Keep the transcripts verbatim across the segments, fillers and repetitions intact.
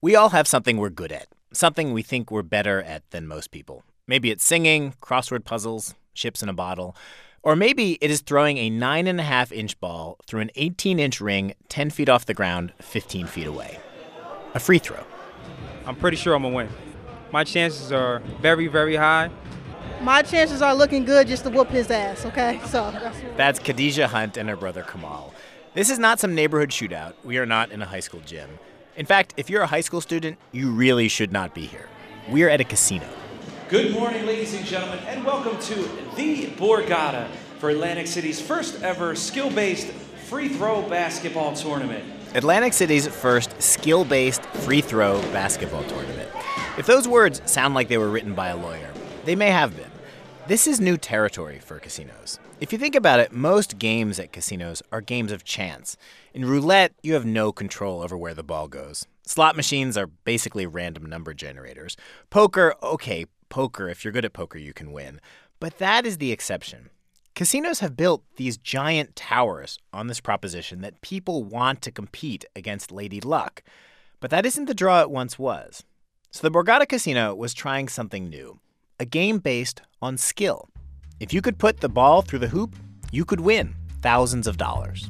We all have something we're good at, something we think we're better at than most people. Maybe it's singing, crossword puzzles, ships in a bottle. Or maybe it is throwing a nine and a half inch ball through an eighteen inch ring ten feet off the ground, fifteen feet away. A free throw. I'm pretty sure I'm going to win. My chances are very, very high. My chances are looking good just to whoop his ass, okay? So that's, that's Khadijah Hunt and her brother Kamal. This is not some neighborhood shootout. We are not in a high school gym. In fact, if you're a high school student, you really should not be here. We're at a casino. Good morning, ladies and gentlemen, and welcome to the Borgata for Atlantic City's first ever skill-based free throw basketball tournament. Atlantic City's first skill-based free throw basketball tournament. If those words sound like they were written by a lawyer, they may have been. This is new territory for casinos. If you think about it, most games at casinos are games of chance. In roulette, you have no control over where the ball goes. Slot machines are basically random number generators. Poker, okay, poker, if you're good at poker, you can win. But that is the exception. Casinos have built these giant towers on this proposition that people want to compete against Lady Luck. But that isn't the draw it once was. So the Borgata Casino was trying something new, a game based on skill. If you could put the ball through the hoop, you could win thousands of dollars.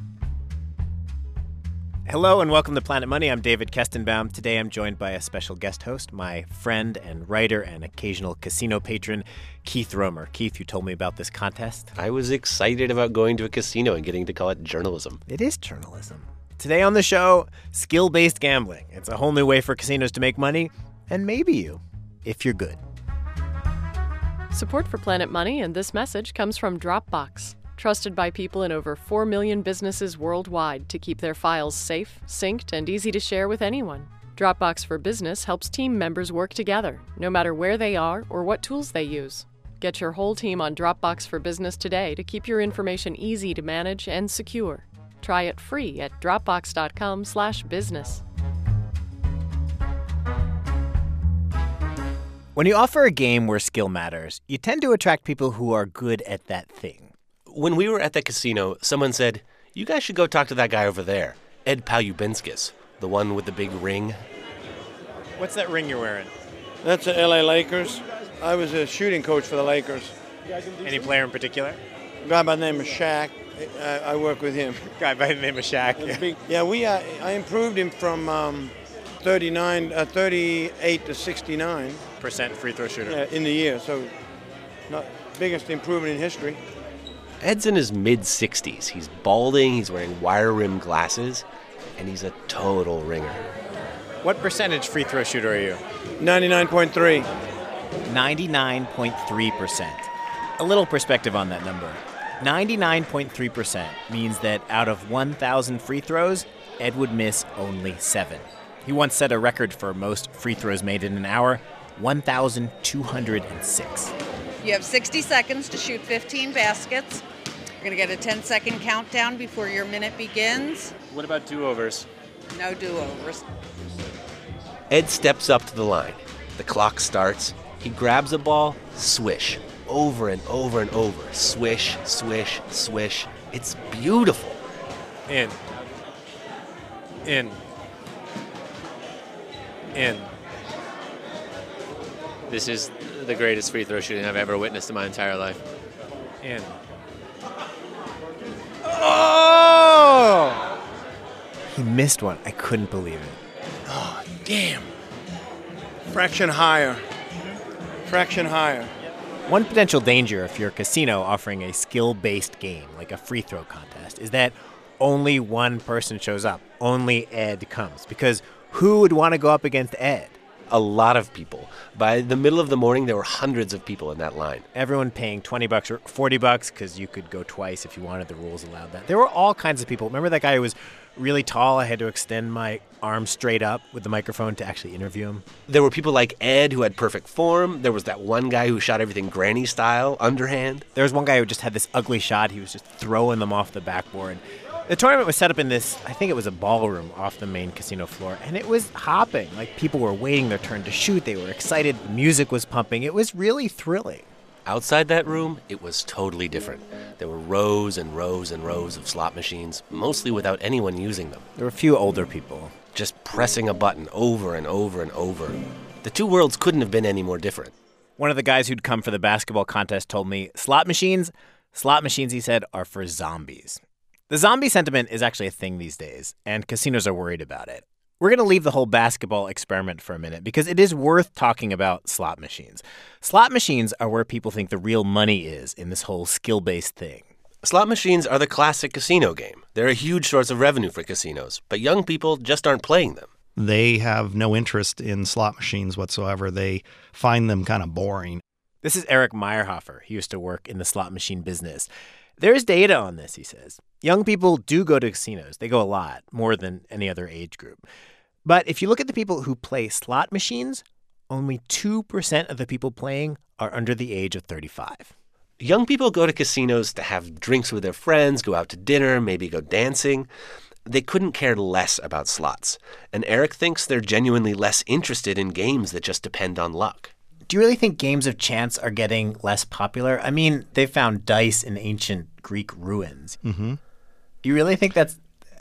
Hello and welcome to Planet Money. I'm David Kestenbaum. Today I'm joined by a special guest host, my friend and writer and occasional casino patron, Keith Romer. Keith, you told me about this contest. I was excited about going to a casino and getting to call it journalism. It is journalism. Today on the show, skill-based gambling. It's a whole new way for casinos to make money, and maybe you, if you're good. Support for Planet Money and this message comes from Dropbox, trusted by people in over four million businesses worldwide to keep their files safe, synced, and easy to share with anyone. Dropbox for Business helps team members work together, no matter where they are or what tools they use. Get your whole team on Dropbox for Business today to keep your information easy to manage and secure. Try it free at dropbox.com slash business. When you offer a game where skill matters, you tend to attract people who are good at that thing. When we were at the casino, someone said, you guys should go talk to that guy over there, Ed Palubinskis, the one with the big ring. What's that ring you're wearing? That's the L A Lakers. I was a shooting coach for the Lakers. Any player in particular? A guy by the name of Shaq. I, I work with him. Guy by the name of Shaq. Big, yeah, we. Uh, I improved him from um, thirty-nine, uh, thirty-eight to sixty-nine percent free throw shooter. Yeah, in the year. So, not biggest improvement in history. Ed's in his mid-sixties. He's balding, he's wearing wire-rimmed glasses, and he's a total ringer. What percentage free throw shooter are you? ninety-nine point three. ninety-nine point three percent. A little perspective on that number. ninety-nine point three percent means that out of one thousand free throws, Ed would miss only seven. He once set a record for most free throws made in an hour, one thousand two hundred six. You have sixty seconds to shoot fifteen baskets. You're going to get a ten-second countdown before your minute begins. What about do-overs? No do-overs. Ed steps up to the line. The clock starts. He grabs a ball, swish, over and over and over. Swish, swish, swish. It's beautiful. In. In. In. This is the greatest free throw shooting I've ever witnessed in my entire life. In. Oh! He missed one. I couldn't believe it. Oh, damn. Fraction higher. Fraction higher. One potential danger if you're a casino offering a skill-based game, like a free throw contest, is that only one person shows up. Only Ed comes. Because who would want to go up against Ed? A lot of people. By the middle of the morning, there were hundreds of people in that line. Everyone paying twenty bucks or forty bucks because you could go twice if you wanted. The rules allowed that. There were all kinds of people. Remember that guy who was really tall? I had to extend my arm straight up with the microphone to actually interview him. There were people like Ed who had perfect form. There was that one guy who shot everything granny style, underhand. There was one guy who just had this ugly shot. He was just throwing them off the backboard. The tournament was set up in this, I think it was a ballroom off the main casino floor, and it was hopping. Like, people were waiting their turn to shoot. They were excited. The music was pumping. It was really thrilling. Outside that room, it was totally different. There were rows and rows and rows of slot machines, mostly without anyone using them. There were a few older people. Just pressing a button over and over and over. The two worlds couldn't have been any more different. One of the guys who'd come for the basketball contest told me, slot machines, slot machines, he said, are for zombies. The zombie sentiment is actually a thing these days, and casinos are worried about it. We're going to leave the whole basketball experiment for a minute because it is worth talking about slot machines. Slot machines are where people think the real money is in this whole skill-based thing. Slot machines are the classic casino game. They're a huge source of revenue for casinos, but young people just aren't playing them. They have no interest in slot machines whatsoever. They find them kind of boring. This is Eric Meyerhofer. He used to work in the slot machine business. There's data on this, he says. Young people do go to casinos. They go a lot, more than any other age group. But if you look at the people who play slot machines, only two percent of the people playing are under the age of thirty-five. Young people go to casinos to have drinks with their friends, go out to dinner, maybe go dancing. They couldn't care less about slots. And Eric thinks they're genuinely less interested in games that just depend on luck. Do you really think games of chance are getting less popular? I mean, they found dice in ancient Greek ruins. Mm-hmm. You really think that's...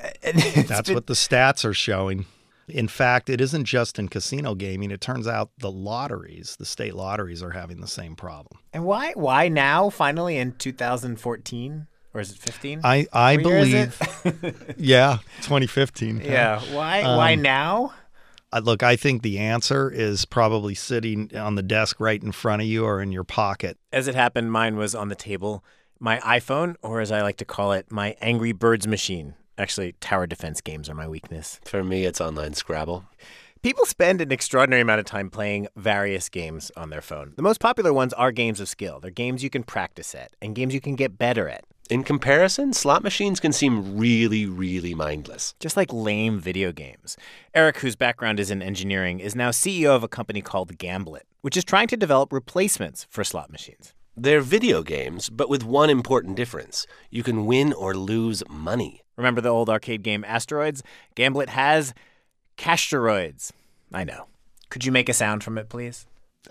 That's been... what the stats are showing. In fact, it isn't just in casino gaming. It turns out the lotteries, the state lotteries, are having the same problem. And why Why now, finally, in two thousand fourteen? Or is it fifteen? I, I what believe... yeah, twenty fifteen. Yeah. Why, um, why now? Uh, look, I think the answer is probably sitting on the desk right in front of you or in your pocket. As it happened, mine was on the table. My iPhone, or as I like to call it, my Angry Birds machine. Actually, tower defense games are my weakness. For me, it's online Scrabble. People spend an extraordinary amount of time playing various games on their phone. The most popular ones are games of skill. They're games you can practice at and games you can get better at. In comparison, slot machines can seem really, really mindless. Just like lame video games. Eric, whose background is in engineering, is now C E O of a company called Gamblit, which is trying to develop replacements for slot machines. They're video games, but with one important difference. You can win or lose money. Remember the old arcade game Asteroids? Gamblit has Cashsteroids. I know. Could you make a sound from it, please?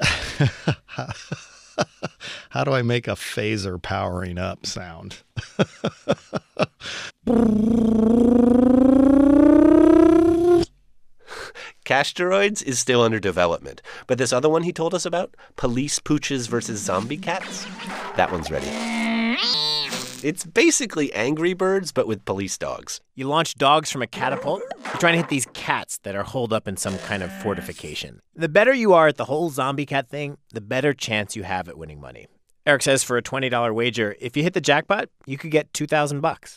How do I make a phaser powering up sound? Cashsteroids is still under development, but this other one he told us about, Police Pooches versus Zombie Cats, that one's ready. It's basically Angry Birds, but with police dogs. You launch dogs from a catapult. You're trying to hit these cats that are holed up in some kind of fortification. The better you are at the whole zombie cat thing, the better chance you have at winning money. Eric says for a twenty dollars wager, if you hit the jackpot, you could get two thousand bucks.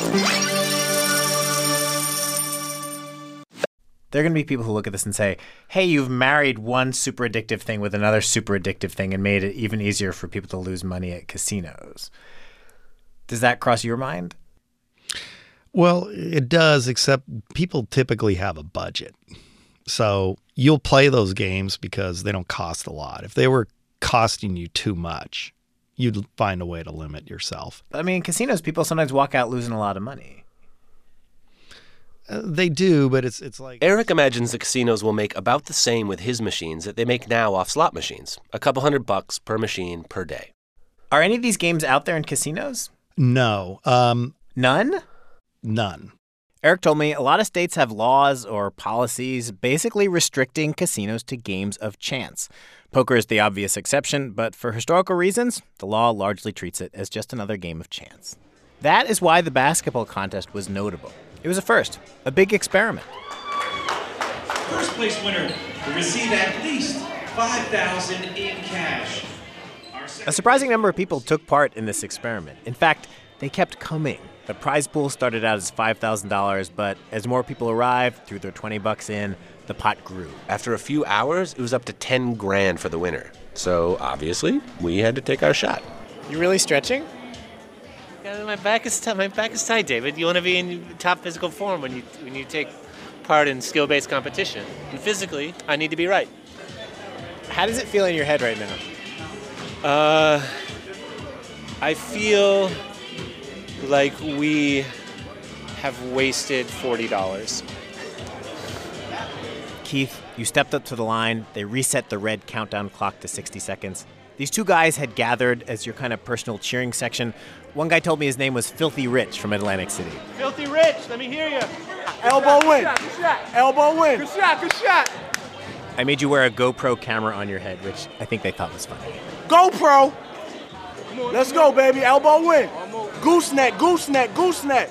There are going to be people who look at this and say, hey, you've married one super addictive thing with another super addictive thing and made it even easier for people to lose money at casinos. Does that cross your mind? Well, it does, except people typically have a budget. So you'll play those games because they don't cost a lot. If they were costing you too much, you'd find a way to limit yourself. I mean, in casinos, people sometimes walk out losing a lot of money. Uh, they do, but it's it's like... Eric imagines the casinos will make about the same with his machines that they make now off slot machines. A couple hundred bucks per machine per day. Are any of these games out there in casinos? No. Um, None? None. Eric told me a lot of states have laws or policies basically restricting casinos to games of chance. Poker is the obvious exception, but for historical reasons, the law largely treats it as just another game of chance. That is why the basketball contest was notable. It was a first, a big experiment. First place winner will receive at least five thousand dollars in cash. A surprising number of people took part in this experiment. In fact, they kept coming. The prize pool started out as five thousand dollars, but as more people arrived, threw their twenty bucks in, the pot grew. After a few hours, it was up to ten grand for the winner. So obviously, we had to take our shot. You really stretching? Yeah, my back is t- my back is tight, David. You want to be in top physical form when you when you take part in skill-based competition. And physically, I need to be right. How does it feel in your head right now? Uh, I feel like we have wasted forty dollars. Keith, you stepped up to the line. They reset the red countdown clock to sixty seconds. These two guys had gathered as your kind of personal cheering section. One guy told me his name was Filthy Rich from Atlantic City. Filthy Rich, let me hear you. Elbow win. Good shot, good shot. Elbow win. Good shot, good shot. I made you wear a GoPro camera on your head, which I think they thought was funny. GoPro. Let's go, baby. Elbow win. Gooseneck, gooseneck, gooseneck.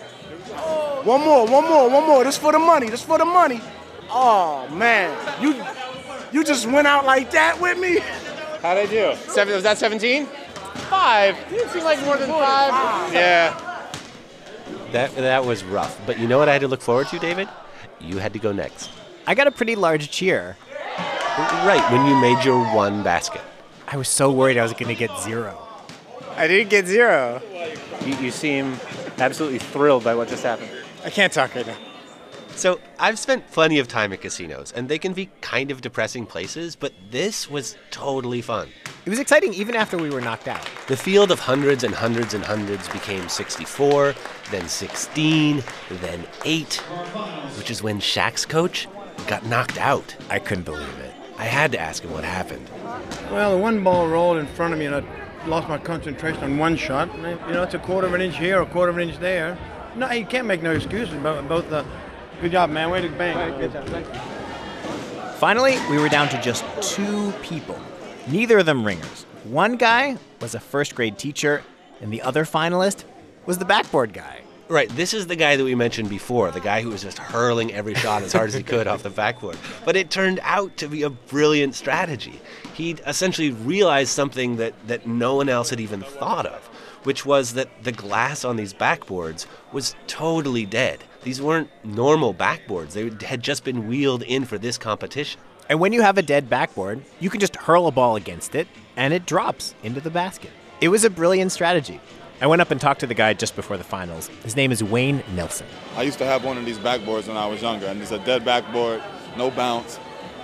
One more, one more, one more. This for the money. This for the money. Oh, man. You you just went out like that with me? How'd I do? Seven, was that seventeen? Five. Didn't seem like more than five. Yeah. That that was rough. But you know what I had to look forward to, David? You had to go next. I got a pretty large cheer. Right, when you made your one basket. I was so worried I was going to get zero. I didn't get zero. You, you seem absolutely thrilled by what just happened. I can't talk right now. So I've spent plenty of time at casinos, and they can be kind of depressing places, but this was totally fun. It was exciting even after we were knocked out. The field of hundreds and hundreds and hundreds became sixty-four, then sixteen, then eight, which is when Shaq's coach got knocked out. I couldn't believe it. I had to ask him what happened. Well, the one ball rolled in front of me, and I lost my concentration on one shot. And, you know, it's a quarter of an inch here, a quarter of an inch there. No, you can't make no excuses about both the... Good job, man. Way to bang. Good job. Thank you. Finally, we were down to just two people. Neither of them ringers. One guy was a first-grade teacher, and the other finalist was the backboard guy. Right, this is the guy that we mentioned before, the guy who was just hurling every shot as hard as he could off the backboard. But it turned out to be a brilliant strategy. He'd essentially realized something that, that no one else had even thought of, which was that the glass on these backboards was totally dead. These weren't normal backboards. They had just been wheeled in for this competition. And when you have a dead backboard, you can just hurl a ball against it, and it drops into the basket. It was a brilliant strategy. I went up and talked to the guy just before the finals. His name is Wayne Nelson. I used to have one of these backboards when I was younger, and it's a dead backboard, no bounce.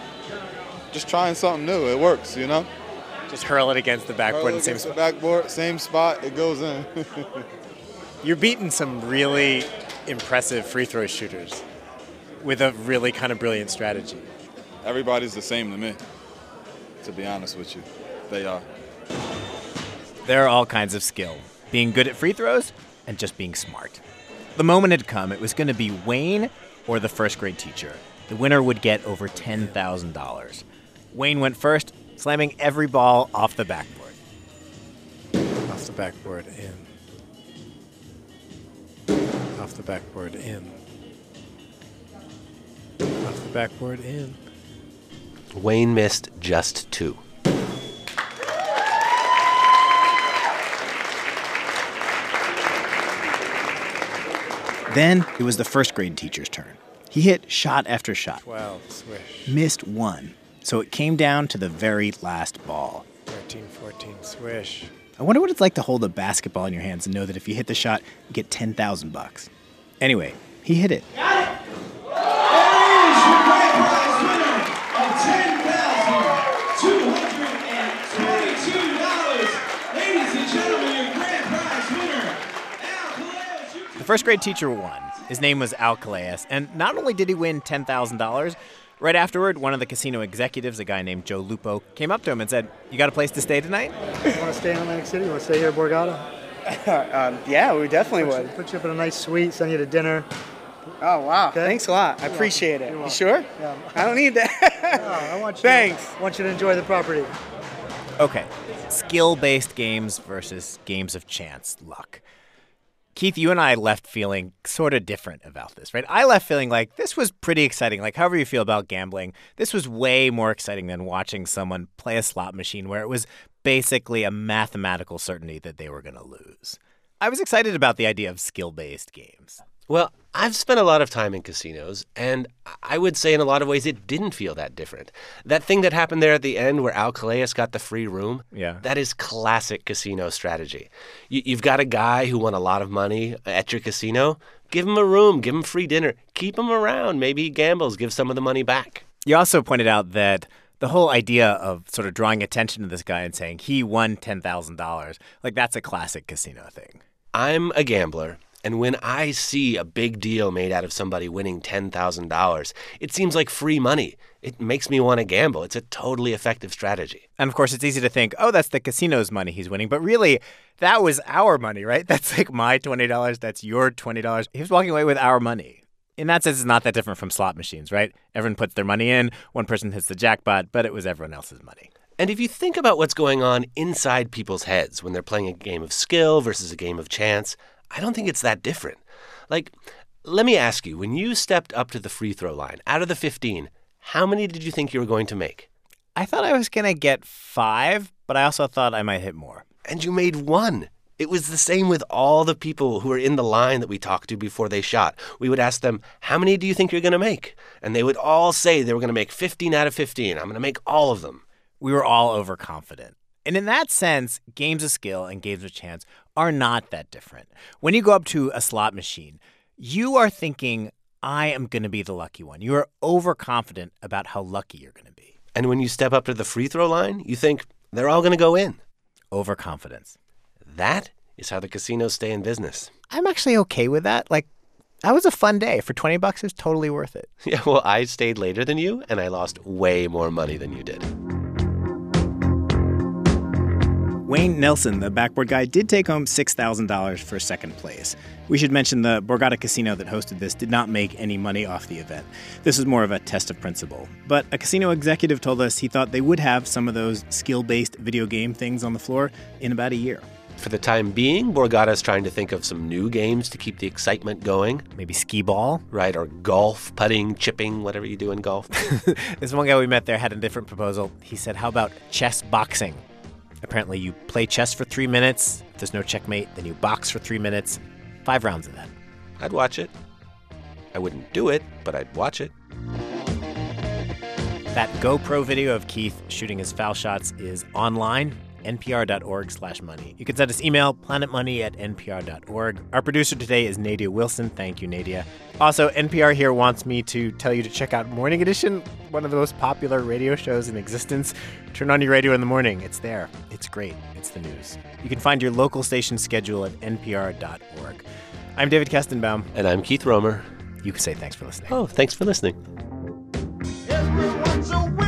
Just trying something new. It works, you know? Just hurl it against the backboard in the same spot. spot. Backboard, same spot, it goes in. You're beating some really impressive free throw shooters with a really kind of brilliant strategy. Everybody's the same to me, to be honest with you. They are. There are all kinds of skill. Being good at free throws and just being smart. The moment had come. It was going to be Wayne or the first grade teacher. The winner would get over ten thousand dollars. Wayne went first, slamming every ball off the backboard. Off the backboard, in. Off the backboard, in. Off the backboard, in. Wayne missed just two. Then it was the first grade teacher's turn. He hit shot after shot. twelve, swish. Missed one. So it came down to the very last ball. thirteen, fourteen, swish. I wonder what it's like to hold a basketball in your hands and know that if you hit the shot, you get ten thousand bucks. Anyway, he hit it. Got it! There is your grand prize winner of ten thousand two hundred twenty-two dollars. Ladies and gentlemen, your grand prize winner, Al Calais. The first grade teacher won. His name was Al Calais, and not only did he win ten thousand dollars, right afterward, one of the casino executives, a guy named Joe Lupo, came up to him and said, "You got a place to stay tonight?" You want to stay in Atlantic City? You want to stay here at Borgata? um, yeah, we definitely put would. You, put you up in a nice suite, send you to dinner. Oh, wow. Okay? Thanks a lot. I You're appreciate welcome. it. You're You sure? Yeah. I don't need that. No, I want you Thanks. To, want you to enjoy the property. Okay, skill-based games versus games of chance, luck. Keith, you and I left feeling sort of different about this, right? I left feeling like this was pretty exciting. Like, however you feel about gambling, this was way more exciting than watching someone play a slot machine where it was basically a mathematical certainty that they were going to lose. I was excited about the idea of skill-based games. Well, I've spent a lot of time in casinos, and I would say in a lot of ways it didn't feel that different. That thing that happened there at the end where Al Calais got the free room, yeah, that is classic casino strategy. You, you've got a guy who won a lot of money at your casino. Give him a room, give him free dinner, keep him around. Maybe he gambles, give some of the money back. You also pointed out that the whole idea of sort of drawing attention to this guy and saying he won ten thousand dollars, like that's a classic casino thing. I'm a gambler. And when I see a big deal made out of somebody winning ten thousand dollars, it seems like free money. It makes me want to gamble. It's a totally effective strategy. And of course, it's easy to think, oh, that's the casino's money he's winning. But really, that was our money, right? That's like my twenty dollars. That's your twenty dollars. He was walking away with our money. In that sense, it's not that different from slot machines, right? Everyone puts their money in. One person hits the jackpot, but it was everyone else's money. And if you think about what's going on inside people's heads when they're playing a game of skill versus a game of chance, I don't think it's that different. Like, let me ask you, when you stepped up to the free throw line, out of the fifteen, how many did you think you were going to make? I thought I was going to get five, but I also thought I might hit more. And you made one. It was the same with all the people who were in the line that we talked to before they shot. We would ask them, how many do you think you're going to make? And they would all say they were going to make fifteen out of fifteen. I'm going to make all of them. We were all overconfident. And in that sense, games of skill and games of chance are not that different. When you go up to a slot machine, you are thinking, I am going to be the lucky one. You are overconfident about how lucky you're going to be. And when you step up to the free throw line, you think they're all going to go in. Overconfidence. That is how the casinos stay in business. I'm actually okay with that. Like, that was a fun day. For twenty bucks, it's totally worth it. Yeah, well, I stayed later than you, and I lost way more money than you did. Wayne Nelson, the backboard guy, did take home six thousand dollars for second place. We should mention the Borgata Casino that hosted this did not make any money off the event. This was more of a test of principle. But a casino executive told us he thought they would have some of those skill-based video game things on the floor in about a year. For the time being, Borgata is trying to think of some new games to keep the excitement going. Maybe skee ball? Right, or golf, putting, chipping, whatever you do in golf. This one guy we met there had a different proposal. He said, how about chess boxing? Apparently, you play chess for three minutes. If there's no checkmate, then you box for three minutes. Five rounds of that. I'd watch it. I wouldn't do it, but I'd watch it. That GoPro video of Keith shooting his foul shots is online, npr.org slash money. You can send us email, planetmoney at npr.org. Our producer today is Nadia Wilson. Thank you, Nadia. Also, N P R here wants me to tell you to check out Morning Edition, one of the most popular radio shows in existence. Turn on your radio in the morning. It's there. It's great. It's the news. You can find your local station schedule at n p r dot org. I'm David Kestenbaum. And I'm Keith Romer. You can say thanks for listening. Oh, thanks for listening. Everyone's a